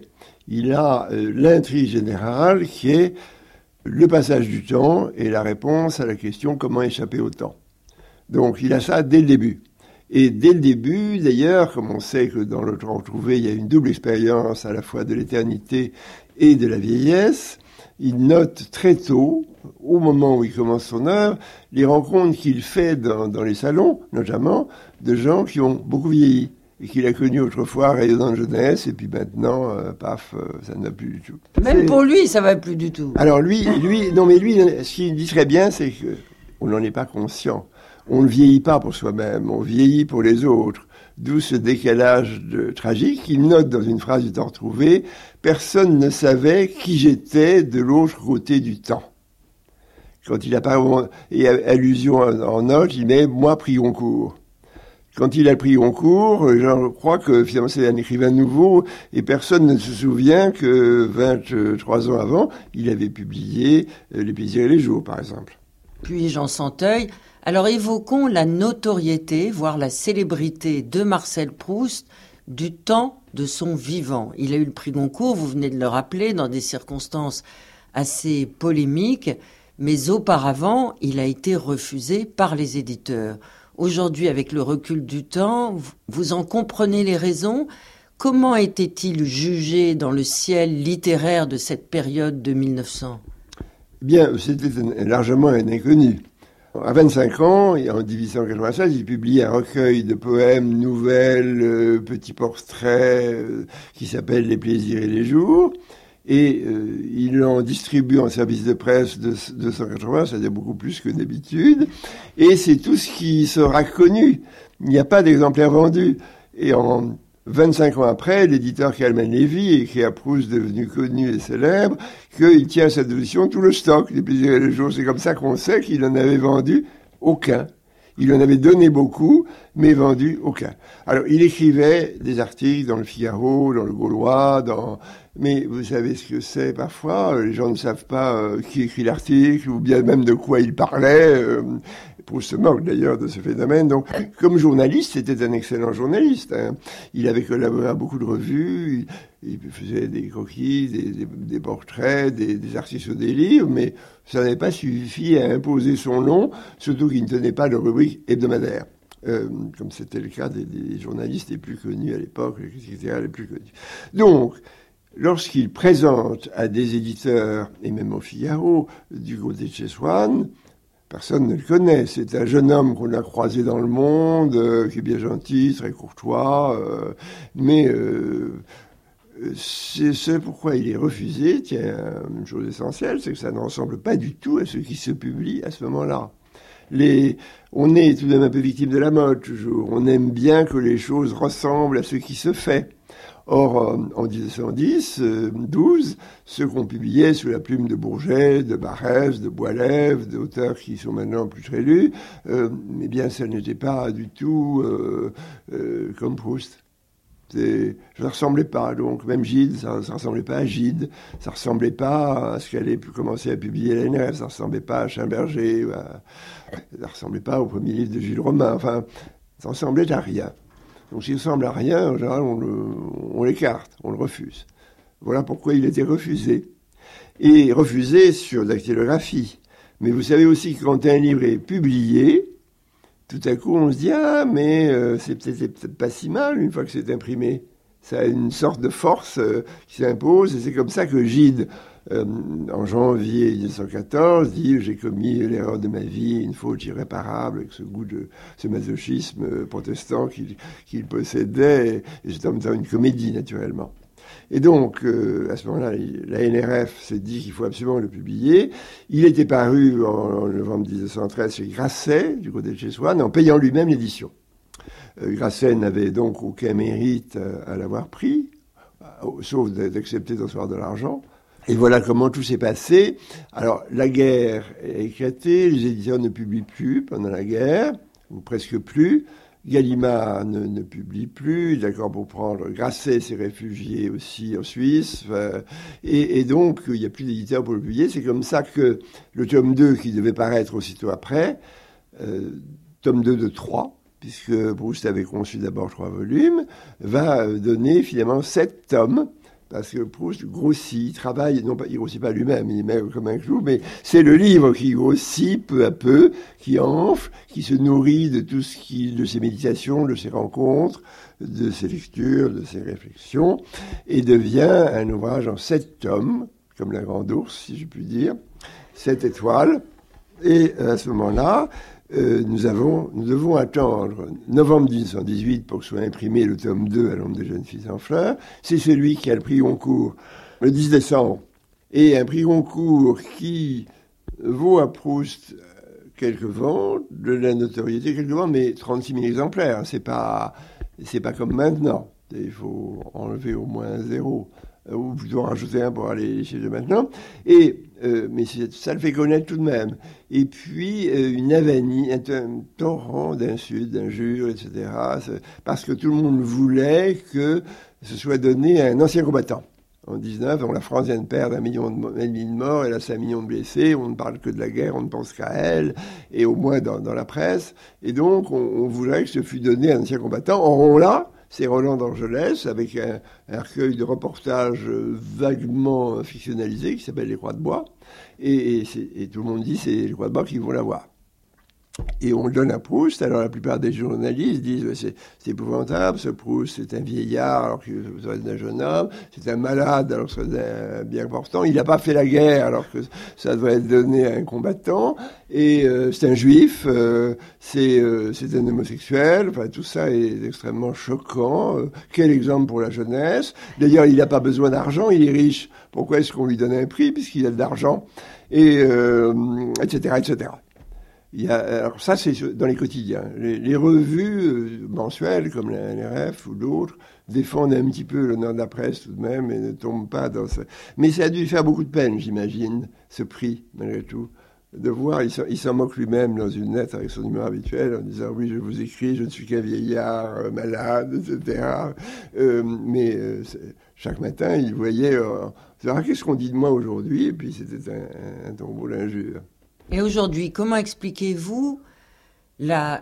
il a euh, l'intrigue générale qui est le passage du temps et la réponse à la question comment échapper au temps. Donc il a ça dès le début. Et dès le début, d'ailleurs, comme on sait que dans le temps retrouvé, il y a une double expérience à la fois de l'éternité et de la vieillesse, il note très tôt, au moment où il commence son œuvre, les rencontres qu'il fait dans, dans les salons, notamment, de gens qui ont beaucoup vieilli et qu'il a connus autrefois rayonnant de jeunesse, et puis maintenant, euh, paf, euh, ça ne va plus du tout. Même c'est... pour lui, ça va plus du tout. Alors lui, lui, non mais lui, ce qu'il dit très bien, c'est que on n'en est pas conscient. On ne vieillit pas pour soi-même, on vieillit pour les autres. D'où ce décalage de, tragique. Il note dans une phrase du temps retrouvé, « Personne ne savait qui j'étais de l'autre côté du temps ». Quand il a pas et allusion en note, il met « Moi, pris Goncourt ». Quand il a pris Goncourt, je crois que finalement c'est un écrivain nouveau et personne ne se souvient que vingt-trois ans avant, il avait publié Les plaisirs et les jours, par exemple. Puis Jean Santeuil. Alors évoquons la notoriété, voire la célébrité de Marcel Proust du temps de son vivant. Il a eu le prix Goncourt, vous venez de le rappeler, dans des circonstances assez polémiques, mais auparavant, il a été refusé par les éditeurs. Aujourd'hui, avec le recul du temps, vous en comprenez les raisons. Comment était-il jugé dans le ciel littéraire de cette période de mille neuf cents ? Bien, c'était largement un inconnu. À vingt-cinq ans, et en dix-huit cent quatre-vingt-seize, il publie un recueil de poèmes, nouvelles, euh, petits portraits, euh, qui s'appelle Les plaisirs et les jours. Et euh, il en distribue en service de presse de deux cent quatre-vingts, c'est-à-dire beaucoup plus que d'habitude. Et c'est tout ce qui sera connu. Il n'y a pas d'exemplaires vendus. Et en vingt-cinq ans après, l'éditeur Calman Levy écrit à Proust, devenu connu et célèbre, qu'il tient à sa position tout le stock des plaisirs et les jours. C'est comme ça qu'on sait qu'il n'en avait vendu aucun. Il en avait donné beaucoup, mais vendu aucun. Alors, il écrivait des articles dans le Figaro, dans le Gaulois, dans... mais vous savez ce que c'est parfois, les gens ne savent pas euh, qui écrit l'article, ou bien même de quoi il parlait. Euh, Proust se moque d'ailleurs de ce phénomène. Donc, comme journaliste, c'était un excellent journaliste. Hein. Il avait collaboré à beaucoup de revues, il, il faisait des croquis, des, des, des portraits, des, des articles sur des livres, mais ça n'avait pas suffi à imposer son nom, surtout qu'il ne tenait pas de rubrique hebdomadaire. Euh, comme c'était le cas des, des journalistes les plus connus à l'époque, les critiques littéraires les plus connus. Donc, lorsqu'il présente à des éditeurs, et même au Figaro, du côté de chez Swann, personne ne le connaît. C'est un jeune homme qu'on a croisé dans le monde, euh, qui est bien gentil, très courtois, euh, mais euh, c'est ce pourquoi il est refusé. Tiens, une chose essentielle, c'est que ça ne ressemble pas du tout à ce qui se publie à ce moment-là. Les, on est tout de même un peu victime de la mode, toujours. On aime bien que les choses ressemblent à ce qui se fait. Or, en dix-neuf cent dix, douze, ceux qu'on publiait sous la plume de Bourget, de Barrès, de Boilev, d'auteurs qui sont maintenant plus très lus, euh, eh bien, ça n'était pas du tout euh, euh, comme Proust. C'est, ça ne ressemblait pas, donc même Gide, ça ne ressemblait pas à Gide, ça ne ressemblait pas à ce qu'elle allait commencer à publier l'A N R F, ça ne ressemblait pas à Schimberger, à, ça ne ressemblait pas au premier livre de Jules Romain, enfin, ça ne ressemblait à rien. Donc s'il ne ressemble à rien, en général, on, le, on l'écarte, on le refuse. Voilà pourquoi il était refusé. Et refusé sur dactylographie. Mais vous savez aussi que quand un livre est publié, tout à coup, on se dit « Ah, mais euh, c'est peut-être, c'est peut-être pas si mal une fois que c'est imprimé. » Ça a une sorte de force euh, qui s'impose. Et c'est comme ça que Gide, euh, en janvier mille neuf cent quatorze, dit « J'ai commis l'erreur de ma vie, une faute irréparable, avec ce goût de ce masochisme euh, protestant qu'il, qu'il possédait. » Et c'est en même temps une comédie, naturellement. Et donc, euh, à ce moment-là, la N R F s'est dit qu'il faut absolument le publier. Il était paru en, en novembre mille neuf cent treize chez Grasset, du côté de chez Swann, en payant lui-même l'édition. Euh, Grasset n'avait donc aucun mérite à, à l'avoir pris, sauf d'accepter d'en recevoir de l'argent. Et voilà comment tout s'est passé. Alors, la guerre est éclatée, les éditeurs ne publient plus pendant la guerre, ou presque plus. Gallimard ne, ne publie plus, d'accord pour prendre. Grasset s'est réfugié aussi en Suisse. Euh, et, et donc, il n'y a plus d'éditeur pour le publier. C'est comme ça que le tome deux, qui devait paraître aussitôt après, euh, tome deux de trois, puisque Proust avait conçu d'abord trois volumes, va donner finalement sept tomes parce que Proust grossit, travaille, non pas, il grossit pas lui-même, il est maigre comme un clou, mais c'est le livre qui grossit peu à peu, qui enfle, qui se nourrit de tout ce qui, de ses méditations, de ses rencontres, de ses lectures, de ses réflexions, et devient un ouvrage en sept tomes, comme La Grande Ourse, si je puis dire, sept étoiles, et à ce moment-là, Euh, nous, avons, nous devons attendre novembre dix-neuf cent dix-huit pour que soit imprimé le tome deux à l'ombre des jeunes filles en fleurs. C'est celui qui a le prix Goncourt le dix décembre. Et un prix Goncourt qui vaut à Proust quelques ventes, de la notoriété quelques ventes, mais trente-six mille exemplaires. C'est pas, c'est pas comme maintenant. Il faut enlever au moins un zéro, ou plutôt en rajouter un pour aller chez eux maintenant. Et Euh, mais ça le fait connaître tout de même. Et puis, euh, une avanie, un, un torrent d'insultes, d'injures, et cetera. Parce que tout le monde voulait que ce soit donné à un ancien combattant. En dix-neuf, la France vient de perdre un million de morts, elle a cinq millions de blessés, on ne parle que de la guerre, on ne pense qu'à elle, et au moins dans, dans la presse. Et donc, on, on voudrait que ce fût donné à un ancien combattant. Or, là, c'est Roland d'Angelès, avec un, un recueil de reportages vaguement fictionnalisés qui s'appelle Les Croix de Bois. Et, et, et tout le monde dit c'est Les Croix de Bois qui vont l'avoir. Et on le donne à Proust. Alors la plupart des journalistes disent c'est, c'est épouvantable, ce Proust, c'est un vieillard alors qu'il serait un jeune homme, c'est un malade alors que c'est bien portant, il n'a pas fait la guerre alors que ça devrait être donné à un combattant, et euh, c'est un juif, euh, c'est, euh, c'est un homosexuel, enfin tout ça est extrêmement choquant. Euh, quel exemple pour la jeunesse. D'ailleurs, il n'a pas besoin d'argent, il est riche. Pourquoi est-ce qu'on lui donne un prix puisqu'il a de l'argent, et euh, et cetera, et cetera. Il y a, alors ça, c'est dans les quotidiens. Les, les revues euh, mensuelles, comme la N R F ou d'autres, défendent un petit peu l'honneur de la presse tout de même et ne tombent pas dans ce... Mais ça a dû lui faire beaucoup de peine, j'imagine, ce prix, malgré tout. De voir, il s'en, il s'en moque lui-même dans une lettre avec son numéro habituel en disant « Oui, je vous écris, je ne suis qu'un vieillard euh, malade, et cetera Euh, » Mais euh, chaque matin, il voyait euh, « Ah, qu'est-ce qu'on dit de moi aujourd'hui ?» Et puis c'était un, un, un tombeau d'injures. Et aujourd'hui, comment expliquez-vous la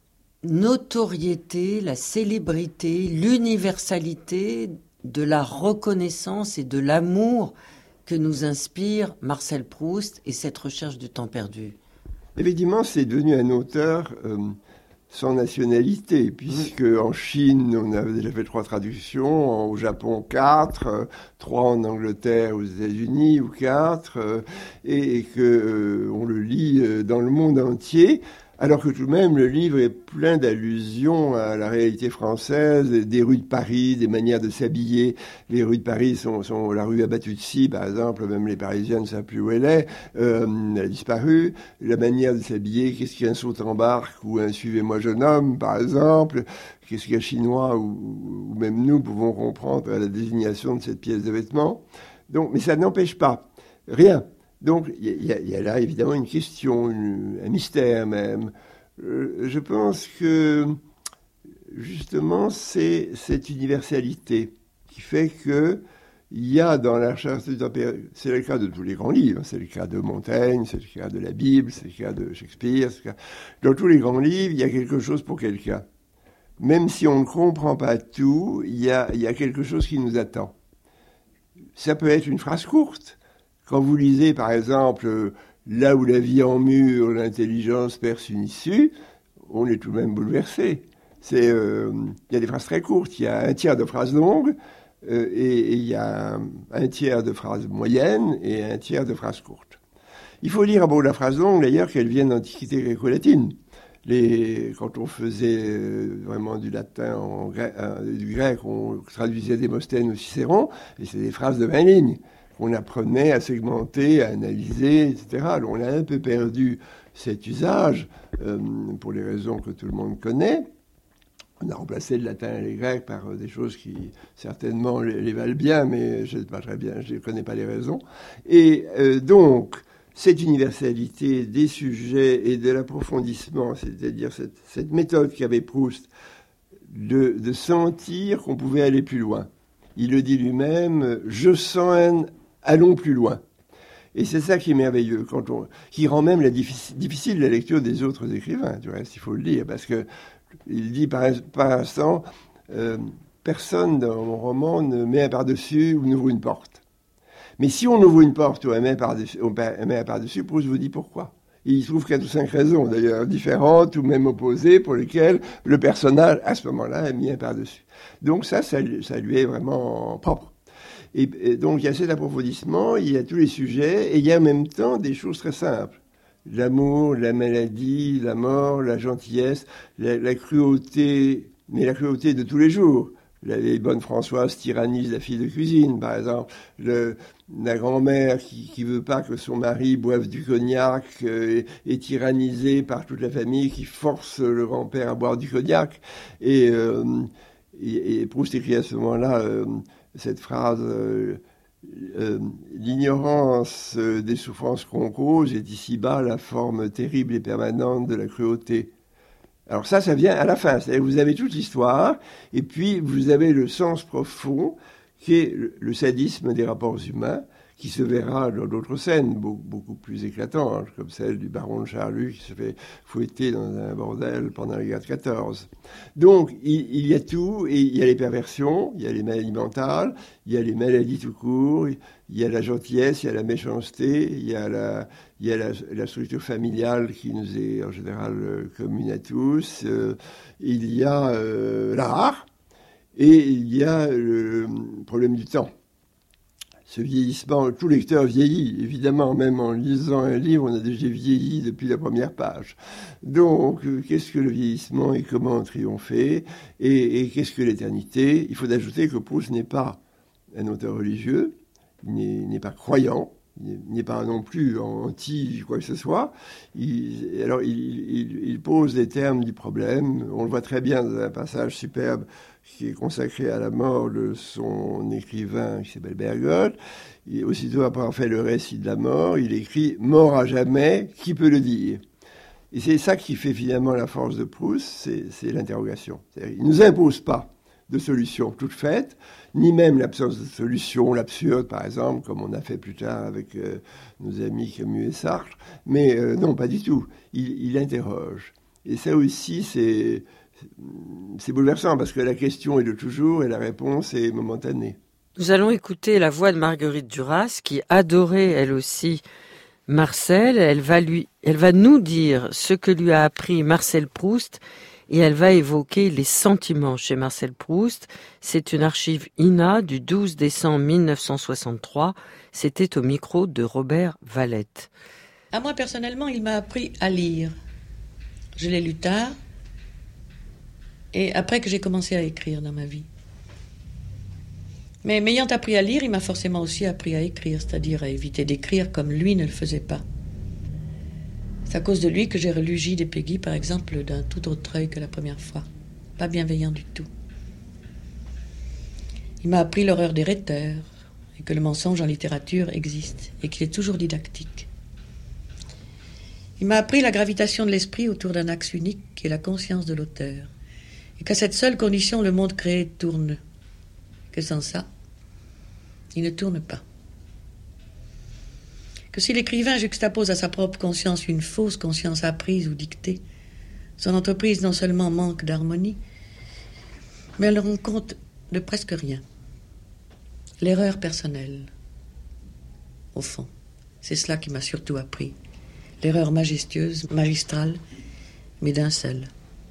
notoriété, la célébrité, l'universalité de la reconnaissance et de l'amour que nous inspire Marcel Proust et cette recherche du temps perdu? Effectivement, c'est devenu un auteur euh, sans nationalité, puisque en Chine, on avait déjà fait trois traductions, au Japon quatre, euh, trois en Angleterre, aux États-Unis ou quatre, euh, et, et que euh, on le lit euh, dans le monde entier. Alors que tout de même, le livre est plein d'allusions à la réalité française, des rues de Paris, des manières de s'habiller. Les rues de Paris sont, sont la rue abattue de Scie, par exemple, même les Parisiens ne savent plus où elle est, euh, elle a disparu. La manière de s'habiller, qu'est-ce qu'un saut en barque ou un suivez-moi jeune homme, par exemple, qu'est-ce qu'un chinois ou, ou même nous pouvons comprendre à la désignation de cette pièce de vêtements. Donc, mais ça n'empêche pas rien. Donc, il y, y a là, évidemment, une question, une, un mystère même. Euh, je pense que, justement, c'est cette universalité qui fait que il y a dans la recherche du temps perdu, c'est le cas de tous les grands livres, c'est le cas de Montaigne, c'est le cas de la Bible, c'est le cas de Shakespeare, c'est le cas... Dans tous les grands livres, il y a quelque chose pour quelqu'un. Même si on ne comprend pas tout, il y a, il y a quelque chose qui nous attend. Ça peut être une phrase courte. Quand vous lisez, par exemple, « Là où la vie en mûre, l'intelligence perce une issue », on est tout de même bouleversé. C'est, euh, il y a des phrases très courtes, il y a un tiers de phrases longues, euh, et, et il y a un, un tiers de phrases moyennes et un tiers de phrases courtes. Il faut dire à propos de la phrase longue, d'ailleurs, qu'elle vient d'Antiquité gréco-latine. Les, quand on faisait euh, vraiment du latin, en grec, euh, du grec, on traduisait Démosthène ou Cicéron, et c'est des phrases de vingt lignes. On apprenait à segmenter, à analyser, et cetera. Alors on a un peu perdu cet usage, euh, pour les raisons que tout le monde connaît. On a remplacé le latin et les grecs par des choses qui, certainement, les, les valent bien, mais je ne sais pas très bien, je ne connais pas les raisons. Et euh, donc, cette universalité des sujets et de l'approfondissement, c'est-à-dire cette, cette méthode qu'avait Proust de, de sentir qu'on pouvait aller plus loin. Il le dit lui-même, « Je sens un... allons plus loin ». Et c'est ça qui est merveilleux, quand on, qui rend même la difficile, difficile la lecture des autres écrivains, du reste, il faut le dire, parce que il dit par, par instant, euh, personne dans mon roman ne met un par-dessus ou n'ouvre une porte. Mais si on ouvre une porte ou un met un par-dessus, on met un par-dessus, Proust vous dit pourquoi. Et il trouve quatre ou cinq raisons, d'ailleurs, différentes ou même opposées, pour lesquelles le personnage, à ce moment-là, a mis un par-dessus. Donc ça, ça, ça lui est vraiment propre. Et, et donc il y a cet approfondissement, il y a tous les sujets, et il y a en même temps des choses très simples. L'amour, la maladie, la mort, la gentillesse, la, la cruauté, mais la cruauté de tous les jours. La vieille bonne Françoise tyrannise la fille de cuisine, par exemple. Le, la grand-mère qui qui veut pas que son mari boive du cognac euh, est, est tyrannisée par toute la famille qui force le grand-père à boire du cognac. Et, euh, et, et Proust écrit à ce moment-là euh, cette phrase euh, euh, « L'ignorance des souffrances qu'on cause est ici-bas la forme terrible et permanente de la cruauté. » Alors ça, ça vient à la fin. C'est-à-dire que vous avez toute l'histoire, et puis vous avez le sens profond, qui est le sadisme des rapports humains, qui se verra dans d'autres scènes beaucoup, beaucoup plus éclatantes, comme celle du baron de Charlus qui se fait fouetter dans un bordel pendant la guerre de quatorze. Donc, il, il y a tout, et il y a les perversions, il y a les maladies mentales, il y a les maladies tout court, il y a la gentillesse, il y a la méchanceté, il y a la, il y a la, la structure familiale qui nous est en général euh, commune à tous, euh, il y a euh, l'art, et il y a le problème du temps. Ce vieillissement, tout lecteur vieillit, évidemment, même en lisant un livre, on a déjà vieilli depuis la première page. Donc, euh, qu'est-ce que le vieillissement et comment en triompher, et, et qu'est-ce que l'éternité? Il faut ajouter que Proust n'est pas un auteur religieux, il n'est, n'est pas croyant, il n'est pas non plus anti quoi que ce soit. Il, alors, il, il, il pose les termes du problème. On le voit très bien dans un passage superbe qui est consacré à la mort de son écrivain qui s'appelle Bergotte. Et aussitôt après avoir fait le récit de la mort, il écrit « Mort à jamais, qui peut le dire ?» Et c'est ça qui fait finalement la force de Proust, c'est, c'est l'interrogation. C'est-à-dire, il ne nous impose pas de solution toute faite, ni même l'absence de solution, l'absurde par exemple, comme on a fait plus tard avec euh, nos amis Camus et Sartre, mais euh, non, pas du tout. Il, il interroge. Et ça aussi, c'est, c'est bouleversant, parce que la question est de toujours et la réponse est momentanée. Nous allons écouter la voix de Marguerite Duras, qui adorait elle aussi Marcel. Elle va, lui, elle va nous dire ce que lui a appris Marcel Proust, et elle va évoquer les sentiments chez Marcel Proust. C'est une archive I N A du douze décembre mille neuf cent soixante-trois. C'était au micro de Robert Valette. À moi, personnellement, il m'a appris à lire. Je l'ai lu tard, et après que j'ai commencé à écrire dans ma vie. Mais m'ayant appris à lire, il m'a forcément aussi appris à écrire, c'est-à-dire à éviter d'écrire comme lui ne le faisait pas. C'est à cause de lui que j'ai relu Gide et Peggy, par exemple, d'un tout autre œil que la première fois. Pas bienveillant du tout. Il m'a appris l'horreur des rhéteurs, et que le mensonge en littérature existe, et qu'il est toujours didactique. Il m'a appris la gravitation de l'esprit autour d'un axe unique, qui est la conscience de l'auteur, et qu'à cette seule condition, le monde créé tourne. Que sans ça, il ne tourne pas. Que si l'écrivain juxtapose à sa propre conscience une fausse conscience apprise ou dictée, son entreprise non seulement manque d'harmonie, mais elle ne rend compte de presque rien. L'erreur personnelle, au fond, c'est cela qui m'a surtout appris. L'erreur majestueuse, magistrale, mais d'un seul.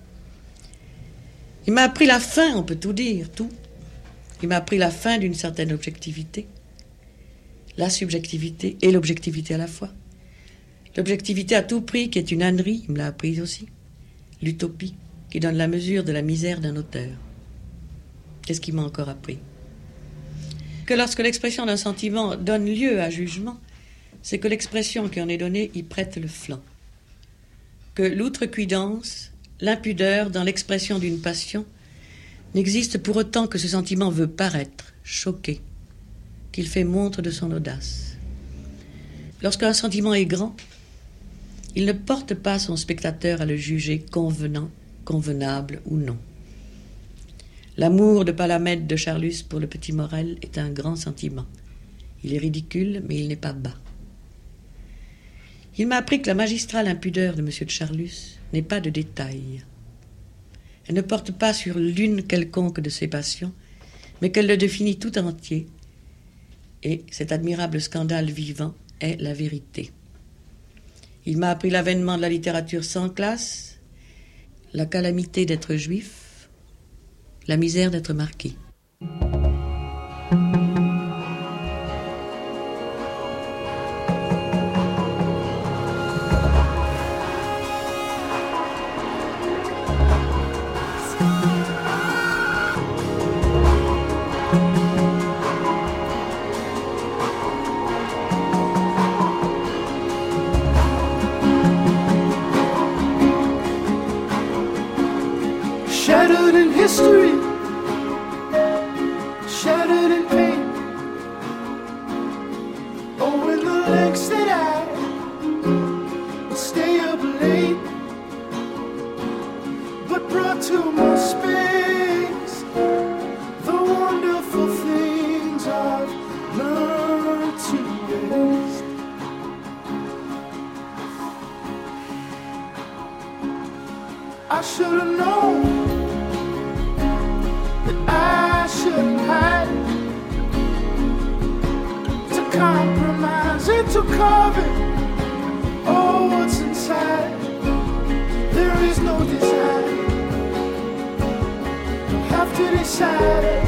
Il m'a appris la fin, on peut tout dire, tout. Il m'a appris la fin d'une certaine objectivité. La subjectivité et l'objectivité à la fois. L'objectivité à tout prix, qui est une ânerie, il me l'a appris aussi. L'utopie, qui donne la mesure de la misère d'un auteur. Qu'est-ce qu'il m'a encore appris? Que lorsque l'expression d'un sentiment donne lieu à jugement, c'est que l'expression qui en est donnée y prête le flanc. Que l'outrecuidance, l'impudeur dans l'expression d'une passion n'existe pour autant que ce sentiment veut paraître, choquer, qu'il fait montre de son audace. Lorsqu'un sentiment est grand, il ne porte pas son spectateur à le juger convenant, convenable ou non. L'amour de Palamède de Charlus pour le petit Morel est un grand sentiment. Il est ridicule, mais il n'est pas bas. Il m'a appris que la magistrale impudeur de M. de Charlus n'est pas de détail. Elle ne porte pas sur l'une quelconque de ses passions, mais qu'elle le définit tout entier. Et cet admirable scandale vivant est la vérité. Il m'a appris l'avènement de la littérature sans classe, la calamité d'être juif, la misère d'être marquis. Shattered in history, shattered in pain. Oh, in the lengths that I will stay up late, but brought to my space the wonderful things I've learned to waste. I should have known I shouldn't hide, to compromise and to cover oh what's inside. There is no desire. You have to decide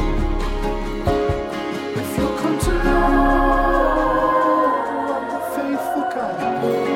if you come to know I'm the faithful kind.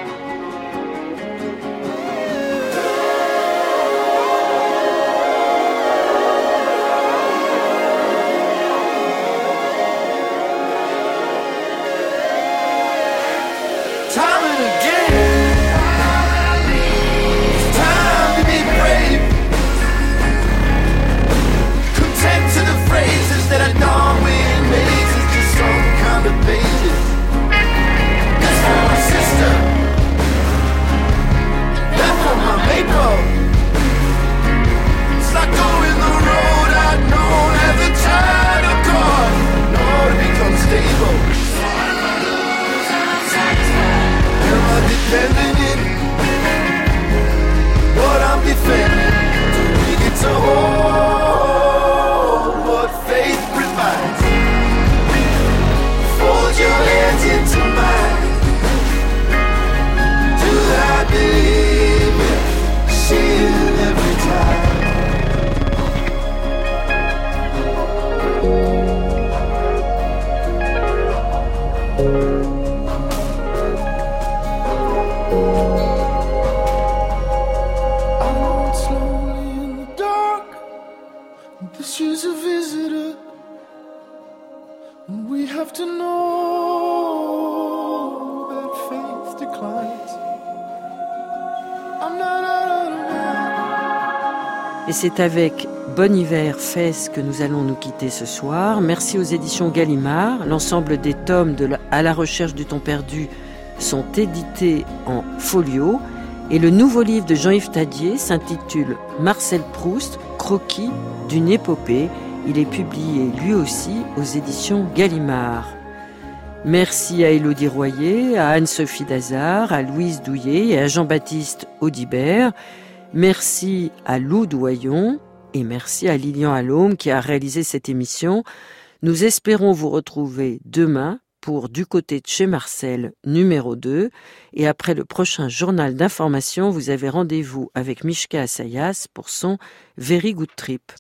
Et c'est avec Bon Hiver Fès que nous allons nous quitter ce soir. Merci aux éditions Gallimard. L'ensemble des tomes de la, À la recherche du temps perdu sont édités en folio. Et le nouveau livre de Jean-Yves Tadier s'intitule Marcel Proust, croquis d'une épopée. Il est publié lui aussi aux éditions Gallimard. Merci à Élodie Royer, à Anne-Sophie Dazard, à Louise Douillet et à Jean-Baptiste Audibert. Merci à Lou Doyon et merci à Lilian Allôme qui a réalisé cette émission. Nous espérons vous retrouver demain pour Du côté de chez Marcel numéro deux. Et après le prochain journal d'information, vous avez rendez-vous avec Mishka Assayas pour son Very Good Trip.